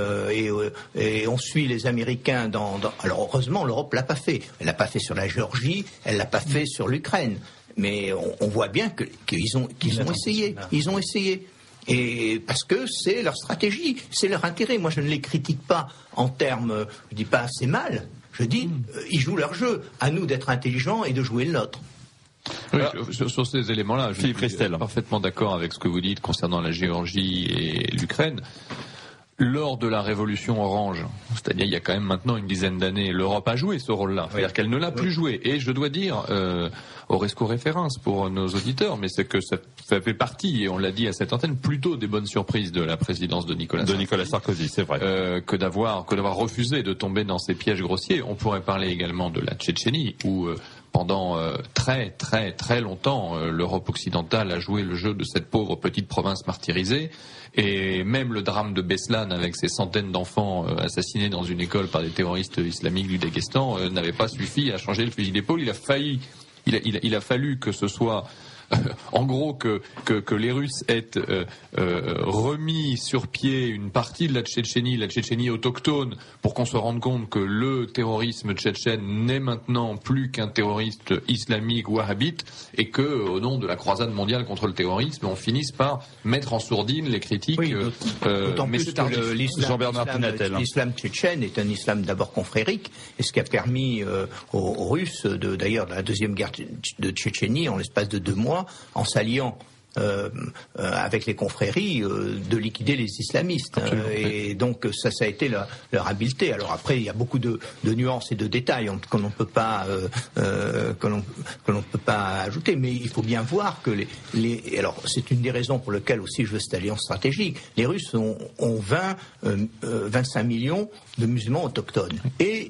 Speaker 4: et on suit les Américains alors heureusement, l'Europe l'a pas fait. Elle l'a pas fait sur la Géorgie, elle l'a pas fait sur l'Ukraine. Mais on voit bien qu'ils ont essayé. Ils ont essayé. Et parce que c'est leur stratégie, c'est leur intérêt. Moi, je ne les critique pas en termes, je dis pas c'est mal. Je dis, ils jouent leur jeu. À nous d'être intelligents et de jouer le nôtre.
Speaker 2: Oui, sur ces éléments-là, je suis parfaitement d'accord avec ce que vous dites concernant la Géorgie et l'Ukraine. Lors de la révolution orange, c'est-à-dire il y a quand même maintenant une dizaine d'années, l'Europe a joué ce rôle-là. C'est-à-dire qu'elle ne l'a plus joué. Et je dois dire, au resco référence pour nos auditeurs, mais c'est que ça fait partie, et on l'a dit à cette antenne, plutôt des bonnes surprises de la présidence de Nicolas
Speaker 1: Sarkozy, c'est vrai.
Speaker 2: Que d'avoir refusé de tomber dans ces pièges grossiers. On pourrait parler également de la Tchétchénie, où pendant très très très longtemps, l'Europe occidentale a joué le jeu de cette pauvre petite province martyrisée. Et même le drame de Beslan, avec ses centaines d'enfants assassinés dans une école par des terroristes islamiques du Daghestan, n'avait pas suffi à changer le fusil d'épaule. Il a fallu que ce soit en gros que les Russes aient remis sur pied une partie de la Tchétchénie autochtone, pour qu'on se rende compte que le terrorisme tchétchène n'est maintenant plus qu'un terroriste islamique wahhabite, et que, au nom de la croisade mondiale contre le terrorisme, on finisse par mettre en sourdine les critiques.
Speaker 4: Oui, d'autant
Speaker 2: mais
Speaker 4: plus que
Speaker 1: Jean-Bernard Pinatel.
Speaker 4: L'islam tchétchène est un islam d'abord confrérique, et ce qui a permis aux Russes, d'ailleurs, la deuxième guerre de Tchétchénie, en l'espace de 2 mois, en s'alliant avec les confréries, de liquider les islamistes. Et donc ça a été leur habileté. Alors après, il y a beaucoup de nuances et de détails que l'on ne peut pas ajouter. Mais il faut bien voir que alors c'est une des raisons pour lesquelles aussi je veux cette alliance stratégique. Les Russes ont 25 millions de musulmans autochtones. Et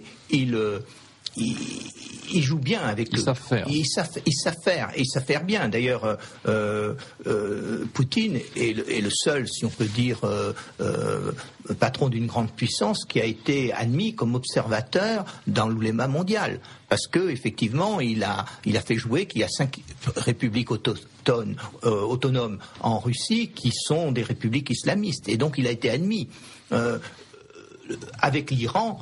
Speaker 4: ils jouent bien avec eux.
Speaker 2: Ils savent faire.
Speaker 4: Ils savent faire, et ils savent faire bien. D'ailleurs, Poutine est le seul, si on peut dire, patron d'une grande puissance qui a été admis comme observateur dans l'ouléma mondial. Parce que effectivement, il a fait jouer qu'il y a 5 républiques autonomes en Russie qui sont des républiques islamistes. Et donc il a été admis. Avec l'Iran,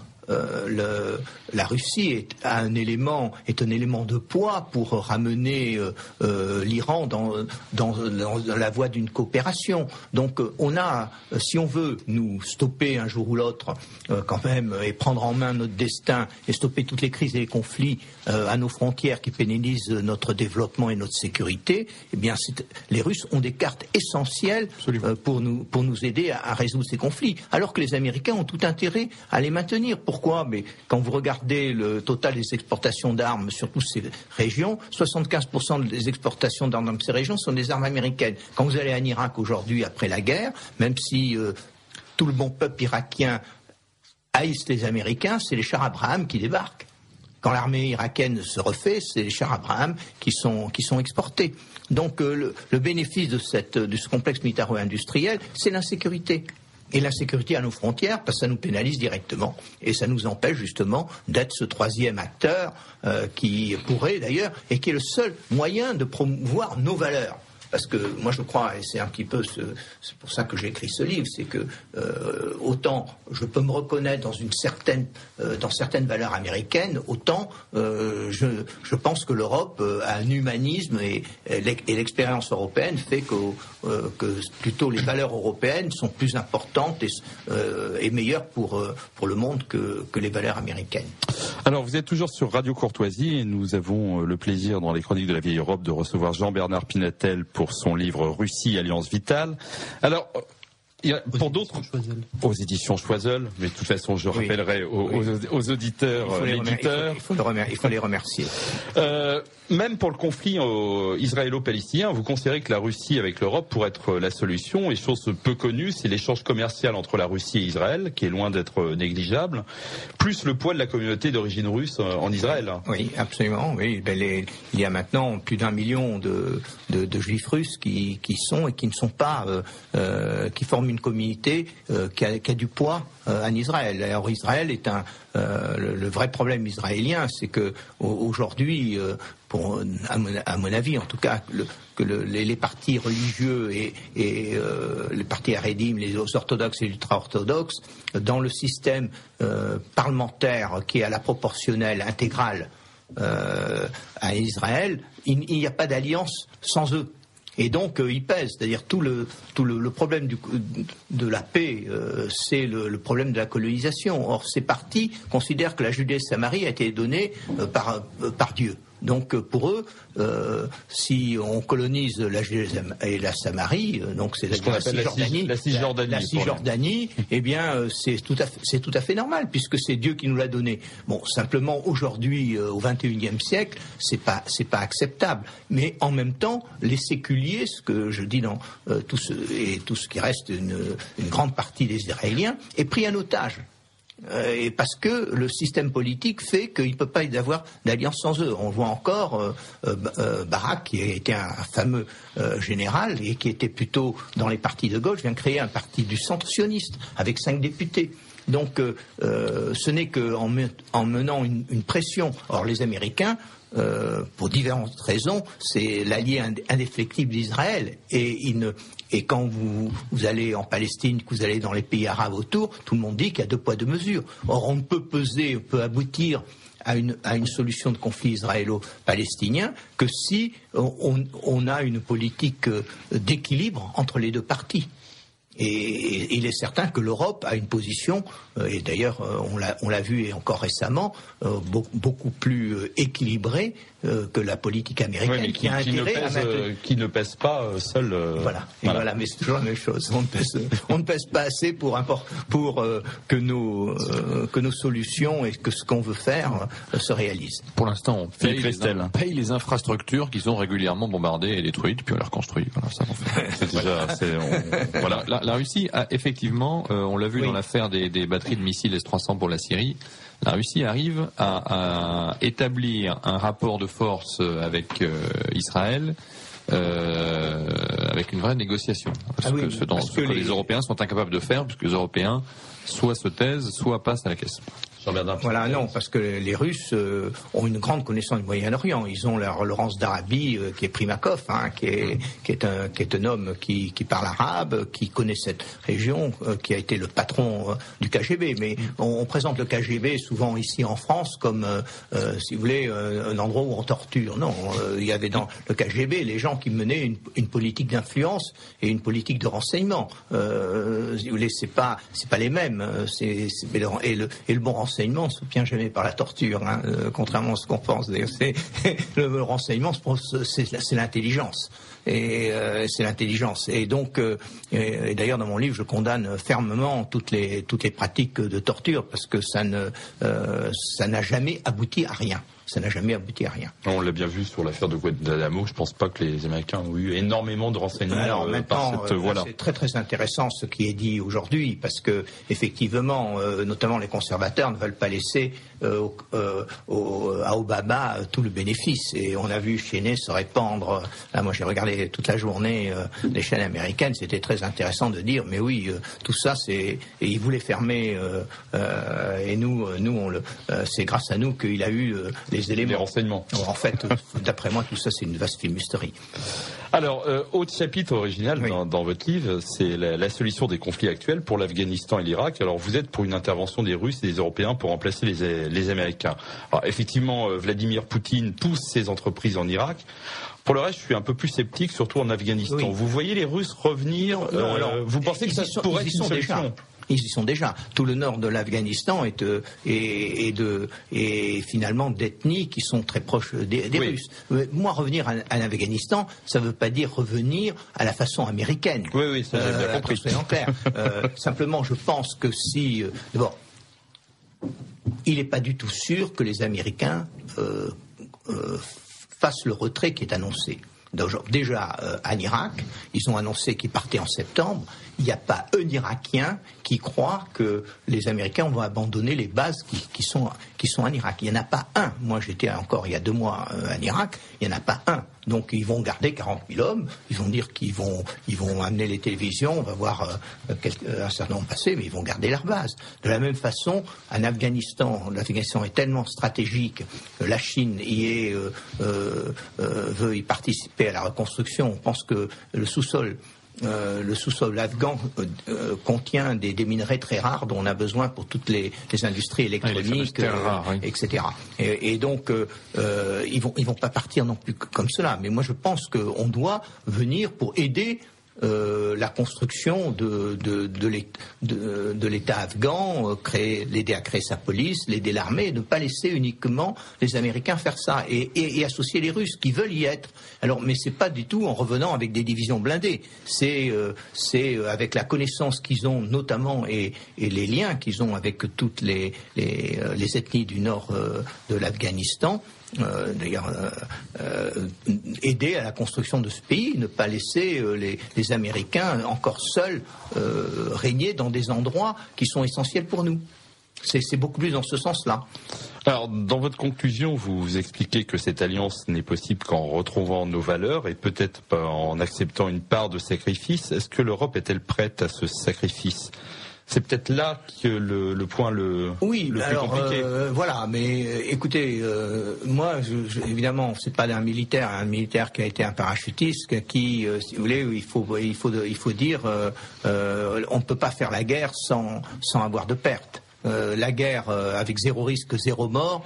Speaker 4: la Russie est un élément de poids pour ramener l'Iran dans la voie d'une coopération. Donc on a, si on veut nous stopper un jour ou l'autre quand même, et prendre en main notre destin et stopper toutes les crises et les conflits à nos frontières qui pénalisent notre développement et notre sécurité, eh bien les Russes ont des cartes essentielles pour nous aider à résoudre ces conflits, alors que les Américains ont tout intérêt à les maintenir. Pourquoi? Mais quand vous regardez le total des exportations d'armes sur toutes ces régions, 75% des exportations d'armes dans ces régions sont des armes américaines. Quand vous allez en Irak aujourd'hui, après la guerre, même si tout le bon peuple irakien haïsse les Américains, c'est les chars Abraham qui débarquent. Quand l'armée irakienne se refait, c'est les chars Abraham qui sont exportés. Donc le bénéfice de ce complexe militaro-industriel, c'est l'insécurité. Et l'insécurité à nos frontières, parce que ça nous pénalise directement. Et ça nous empêche justement d'être ce troisième acteur qui pourrait d'ailleurs, et qui est le seul moyen de promouvoir nos valeurs. Parce que moi je crois, et c'est un petit peu c'est pour ça que j'ai écrit ce livre, c'est que autant je peux me reconnaître dans certaines valeurs américaines, autant je pense que l'Europe a un humanisme et l'expérience européenne fait que plutôt les valeurs européennes sont plus importantes et meilleures pour le monde que les valeurs américaines.
Speaker 1: Alors vous êtes toujours sur Radio Courtoisie et nous avons le plaisir dans les Chroniques de la Vieille Europe de recevoir Jean-Bernard Pinatel pour son livre Russie, Alliance vitale. Alors, pour d'autres, aux éditions Choiseul, mais de toute façon, je rappellerai aux auditeurs l'éditeur.
Speaker 4: Il faut les remercier.
Speaker 1: Même pour le conflit israélo-palestinien, vous considérez que la Russie avec l'Europe pourrait être la solution. Et chose peu connue, c'est l'échange commercial entre la Russie et Israël, qui est loin d'être négligeable, plus le poids de la communauté d'origine russe en Israël.
Speaker 4: Oui, absolument. Oui. Il y a maintenant plus d'1 million de juifs russes qui sont et qui ne sont pas, qui forment une communauté qui a du poids en Israël. Alors Israël est le vrai problème israélien, c'est que aujourd'hui, à mon avis en tout cas, les partis religieux et les partis haredim, les orthodoxes et ultra-orthodoxes, dans le système parlementaire qui est à la proportionnelle intégrale à Israël, il n'y a pas d'alliance sans eux. Et donc ils pèsent, c'est-à-dire tout le problème de la paix, c'est le problème de la colonisation. Or ces partis considèrent que la Judée-Samarie a été donnée par Dieu. Donc pour eux, si on colonise la Judée et la Samarie, donc c'est la Cisjordanie, eh bien c'est tout à fait normal puisque c'est Dieu qui nous l'a donné. Bon, simplement aujourd'hui, au XXIe siècle, c'est pas acceptable. Mais en même temps, les séculiers, ce que je dis dans tout ce qui reste une grande partie des Israéliens, est pris en otage. Et parce que le système politique fait qu'il ne peut pas y avoir d'alliance sans eux. On voit encore Barak, qui a été un fameux général et qui était plutôt dans les partis de gauche, vient créer un parti du centre sioniste avec 5 députés. Donc, ce n'est qu'en menant une pression. Or, les Américains, pour différentes raisons, c'est l'allié indéfectible d'Israël. Et quand vous allez en Palestine, que vous allez dans les pays arabes autour, tout le monde dit qu'il y a 2 poids 2 mesures. Or, on peut aboutir à une solution de conflit israélo-palestinien que si on a une politique d'équilibre entre les 2 parties. Et il est certain que l'Europe a une position, et d'ailleurs on l'a vu et encore récemment, beaucoup plus équilibrée que la politique américaine,
Speaker 1: qui a intérêt qui ne pèse pas seul.
Speaker 4: Voilà, mais c'est toujours la même chose. On ne pèse pas assez pour que nos solutions et que ce qu'on veut faire se réalisent.
Speaker 2: Pour l'instant, on paye les infrastructures qui sont régulièrement bombardées et détruites, puis on les reconstruit. Voilà, ça qu'on fait. Voilà. La Russie a effectivement, on l'a vu dans l'affaire des batteries de missiles S-300 pour la Syrie, la Russie arrive à établir un rapport de force avec Israël, avec une vraie négociation. Ce que les Européens sont incapables de faire, puisque les Européens soit se taisent, soit passent à la caisse.
Speaker 4: Voilà, non, parce que les Russes ont une grande connaissance du Moyen-Orient. Ils ont leur Laurence d'Arabie, qui est Primakov, qui est un homme qui parle arabe, qui connaît cette région, qui a été le patron du KGB. Mais on présente le KGB souvent ici en France comme, si vous voulez, un endroit où on torture. Non, il y avait dans le KGB les gens qui menaient une politique d'influence et une politique de renseignement. Si vous voulez, c'est pas les mêmes. Et le bon renseignement ne se tient jamais par la torture, contrairement à ce qu'on pense. Le renseignement, c'est l'intelligence. Et c'est l'intelligence. Et donc, et d'ailleurs dans mon livre, je condamne fermement toutes les pratiques de torture parce que ça n'a jamais abouti à rien. Ça n'a jamais abouti à rien.
Speaker 1: On l'a bien vu sur l'affaire de Guantanamo. Je pense pas que les Américains ont eu énormément de renseignements.
Speaker 4: Alors maintenant, c'est très très intéressant ce qui est dit aujourd'hui, parce que effectivement, notamment les conservateurs ne veulent pas laisser à Obama tout le bénéfice. Et on a vu Cheney se répandre. Là, moi, j'ai regardé toute la journée les chaînes américaines. C'était très intéressant de dire, mais oui, tout ça, et il voulait fermer. Et nous, c'est grâce à nous qu'il a eu les éléments.
Speaker 1: Les renseignements.
Speaker 4: En fait, d'après moi, tout ça, c'est une vaste fumisterie.
Speaker 1: Alors, autre chapitre original dans votre livre, c'est la solution des conflits actuels pour l'Afghanistan et l'Irak. Alors, vous êtes pour une intervention des Russes et des Européens pour remplacer les Américains. Alors, effectivement, Vladimir Poutine pousse ses entreprises en Irak. Pour le reste, je suis un peu plus sceptique, surtout en Afghanistan. Oui. Vous voyez les Russes revenir vous pensez que ça pourrait être une solution ?
Speaker 4: Ils y sont déjà. Tout le nord de l'Afghanistan est finalement d'ethnies qui sont très proches des Russes. Moi, revenir à l'Afghanistan, ça ne veut pas dire revenir à la façon américaine.
Speaker 1: Oui, ça j'ai bien compris.
Speaker 4: Soyons clairs. Simplement, je pense que si... D'abord, il n'est pas du tout sûr que les Américains fassent le retrait qui est annoncé. Déjà, en Irak, ils ont annoncé qu'ils partaient en septembre. Il n'y a pas un Irakien qui croit que les Américains vont abandonner les bases qui sont en Irak. Il n'y en a pas un. Moi, j'étais encore il y a 2 mois en Irak. Il n'y en a pas un. Donc, ils vont garder 40 000 hommes. Ils vont dire qu'ils vont amener les télévisions. On va voir un certain nombre passer, mais ils vont garder leur base. De la même façon, en Afghanistan, l'Afghanistan est tellement stratégique que la Chine veut y participer à la reconstruction. On pense que le sous-sol afghan contient des minerais très rares dont on a besoin pour toutes les industries électroniques, etc. Et donc, ils vont pas partir non plus comme cela. Mais moi, je pense qu'on doit venir pour aider la construction de l'État afghan, l'aider à créer sa police, l'aider l'armée, et ne pas laisser uniquement les Américains faire ça, et associer les Russes qui veulent y être. Alors, mais c'est pas du tout en revenant avec des divisions blindées. C'est avec la connaissance qu'ils ont, notamment, et les liens qu'ils ont avec toutes les ethnies du nord de l'Afghanistan. D'ailleurs, aider à la construction de ce pays, ne pas laisser les Américains encore seuls régner dans des endroits qui sont essentiels pour nous. C'est beaucoup plus dans ce sens-là.
Speaker 1: Alors, dans votre conclusion, vous expliquez que cette alliance n'est possible qu'en retrouvant nos valeurs et peut-être en acceptant une part de sacrifice. Est-ce que l'Europe est-elle prête à ce sacrifice ? c'est peut-être là que le point le plus compliqué.
Speaker 4: Voilà, mais écoutez, moi, évidemment, c'est pas un militaire qui a été un parachutiste, qui, si vous voulez, il faut dire, on ne peut pas faire la guerre sans avoir de pertes. La guerre avec zéro risque, zéro mort,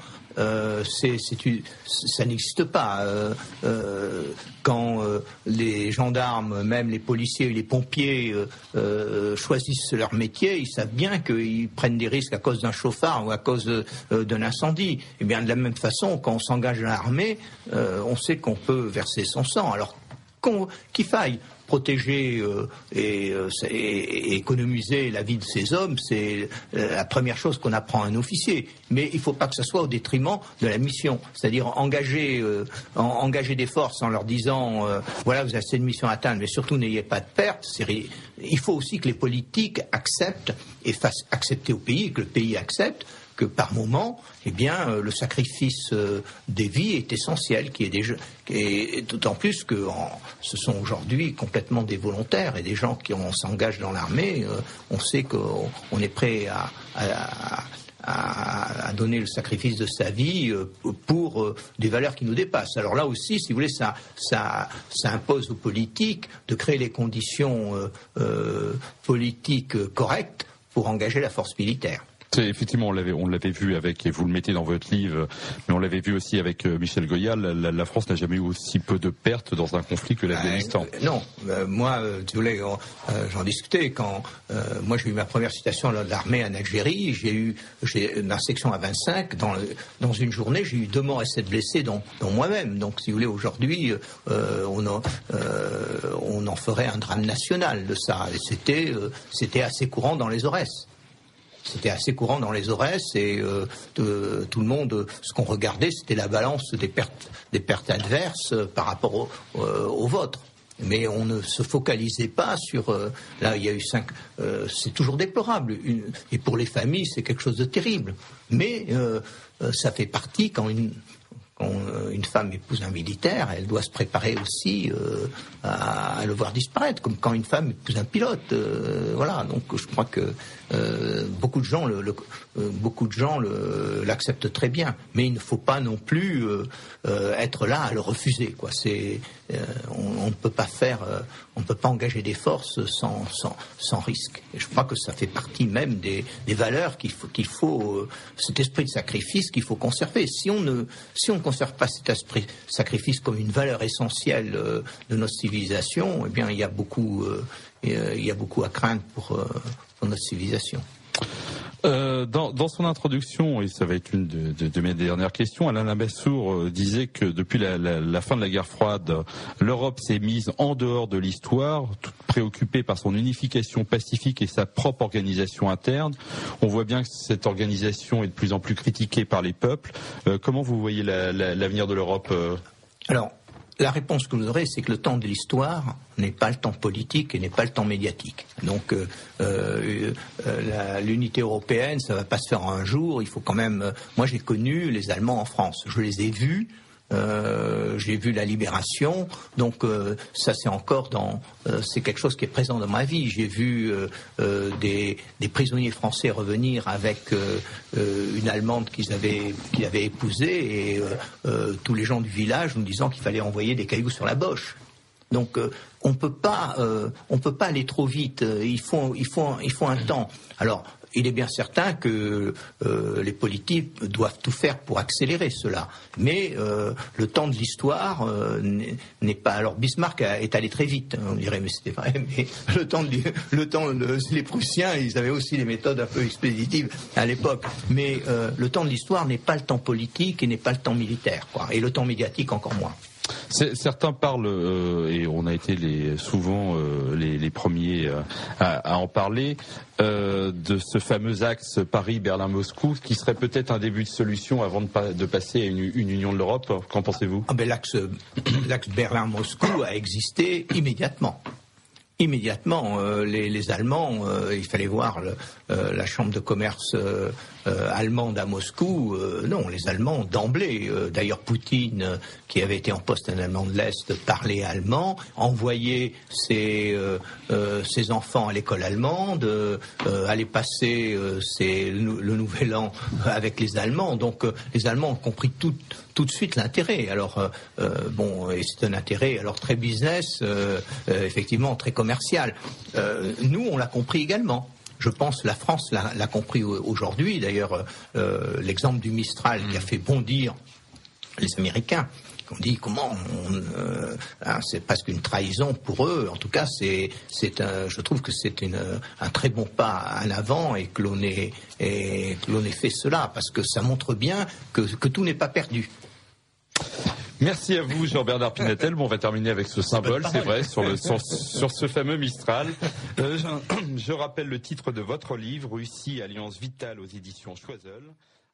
Speaker 4: ça n'existe pas. Quand les gendarmes, même les policiers et les pompiers choisissent leur métier, ils savent bien qu'ils prennent des risques à cause d'un chauffard ou à cause d'un incendie. Et bien de la même façon, quand on s'engage dans l'armée, on sait qu'on peut verser son sang. Alors qu'il faille protéger et économiser la vie de ces hommes, c'est la première chose qu'on apprend à un officier. Mais il ne faut pas que ce soit au détriment de la mission. C'est-à-dire engager des forces en leur disant voilà, vous avez cette mission à atteindre, mais surtout n'ayez pas de pertes. Il faut aussi que les politiques acceptent et fassent accepter au pays, que le pays accepte que par moment, eh bien, le sacrifice des vies est essentiel, et d'autant plus que ce sont aujourd'hui complètement des volontaires et des gens qui s'engagent dans l'armée. On sait qu'on est prêt à donner le sacrifice de sa vie pour des valeurs qui nous dépassent. Alors là aussi, si vous voulez, ça impose aux politiques de créer les conditions politiques correctes pour engager la force militaire.
Speaker 1: Effectivement, on l'avait vu avec, et vous le mettez dans votre livre, mais on l'avait vu aussi avec Michel Goya, la France n'a jamais eu aussi peu de pertes dans un conflit que l'Afghanistan.
Speaker 4: Non, moi, si vous voulez, j'en discutais quand moi j'ai eu ma première citation de l'armée en Algérie, j'ai dans section A25, dans une journée, j'ai eu 2 morts et 7 blessés, dont moi-même. Donc, si vous voulez, aujourd'hui, on en ferait un drame national de ça. Et c'était assez courant dans les Aurès. C'était assez courant dans les Aurès et tout le monde, ce qu'on regardait, c'était la balance des pertes adverses par rapport aux vôtres. Mais on ne se focalisait pas sur... là, il y a eu 5... c'est toujours déplorable. Et pour les familles, c'est quelque chose de terrible. Mais ça fait partie quand une femme épouse un militaire, elle doit se préparer aussi à le voir disparaître, comme quand une femme épouse un pilote. Voilà, donc je crois que beaucoup de gens l'acceptent très bien, mais il ne faut pas non plus être là à le refuser, quoi. On ne peut pas on ne peut pas engager des forces sans risque. Et je crois que ça fait partie même des valeurs qu'il faut cet esprit de sacrifice qu'il faut conserver. Si on ne conserve pas cet esprit de sacrifice comme une valeur essentielle de notre civilisation, eh bien il y a beaucoup à craindre pour notre civilisation.
Speaker 1: Dans son introduction, et ça va être une de mes dernières questions, Alain Lamassoure disait que depuis la fin de la guerre froide, l'Europe s'est mise en dehors de l'histoire, toute préoccupée par son unification pacifique et sa propre organisation interne. On voit bien que cette organisation est de plus en plus critiquée par les peuples. Comment vous voyez l'avenir de l'Europe
Speaker 4: Alors, la réponse que vous aurez, c'est que le temps de l'histoire n'est pas le temps politique et n'est pas le temps médiatique. Donc l'unité européenne, ça va pas se faire en un jour. Il faut quand même... Moi, j'ai connu les Allemands en France. Je les ai vus. J'ai vu la libération, donc ça c'est encore c'est quelque chose qui est présent dans ma vie. J'ai vu des prisonniers français revenir avec une Allemande qu'ils avaient épousée et tous les gens du village nous disant qu'il fallait envoyer des cailloux sur la boche. Donc on peut pas aller trop vite. Il faut un temps. Alors il est bien certain que les politiques doivent tout faire pour accélérer cela. Mais le temps de l'histoire n'est pas... Alors Bismarck est allé très vite, on dirait, mais c'était vrai. Mais les Prussiens, ils avaient aussi des méthodes un peu expéditives à l'époque. Mais le temps de l'histoire n'est pas le temps politique et n'est pas le temps militaire, quoi. Et le temps médiatique encore moins.
Speaker 1: Certains parlent, et on a été souvent les premiers à en parler, de ce fameux axe Paris-Berlin-Moscou, qui serait peut-être un début de solution avant de passer à une union de l'Europe. Qu'en pensez-vous ?
Speaker 4: L'axe Berlin-Moscou a existé immédiatement. Immédiatement, les Allemands, il fallait voir la chambre de commerce allemande à Moscou. Non, les Allemands d'emblée. D'ailleurs, Poutine, qui avait été en poste un Allemand de l'Est, parlait allemand, envoyait ses enfants à l'école allemande, allait passer le Nouvel An avec les Allemands. Donc, les Allemands ont compris tout de suite l'intérêt. Alors, et c'est un intérêt alors très business, effectivement très commercial. Nous, on l'a compris également. Je pense que la France l'a compris aujourd'hui. D'ailleurs, l'exemple du Mistral qui a fait bondir les Américains. On dit comment c'est presque une trahison pour eux. En tout cas, je trouve que c'est un très bon pas en avant et que l'on ait fait cela parce que ça montre bien que tout n'est pas perdu.
Speaker 1: Merci à vous, Jean-Bernard Pinatel. Bon, on va terminer avec ce symbole, c'est vrai, sur ce fameux Mistral. Je rappelle le titre de votre livre, Russie, Alliance vitale aux éditions Choiseul.